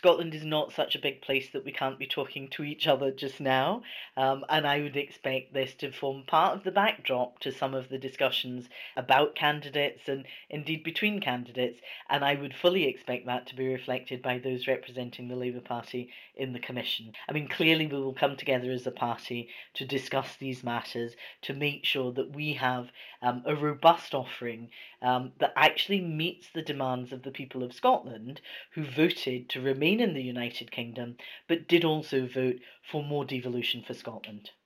Scotland is not such a big place that we can't be talking to each other just now, and I would expect this to form part of the backdrop to some of the discussions about candidates and indeed between candidates, and I would fully expect that to be reflected by those representing the Labour Party in the Commission. I mean, clearly we will come together as a party to discuss these matters, to make sure that we have a robust offering that actually meets the demands of the people of Scotland who voted to remain in the United Kingdom, but did also vote for more devolution for Scotland.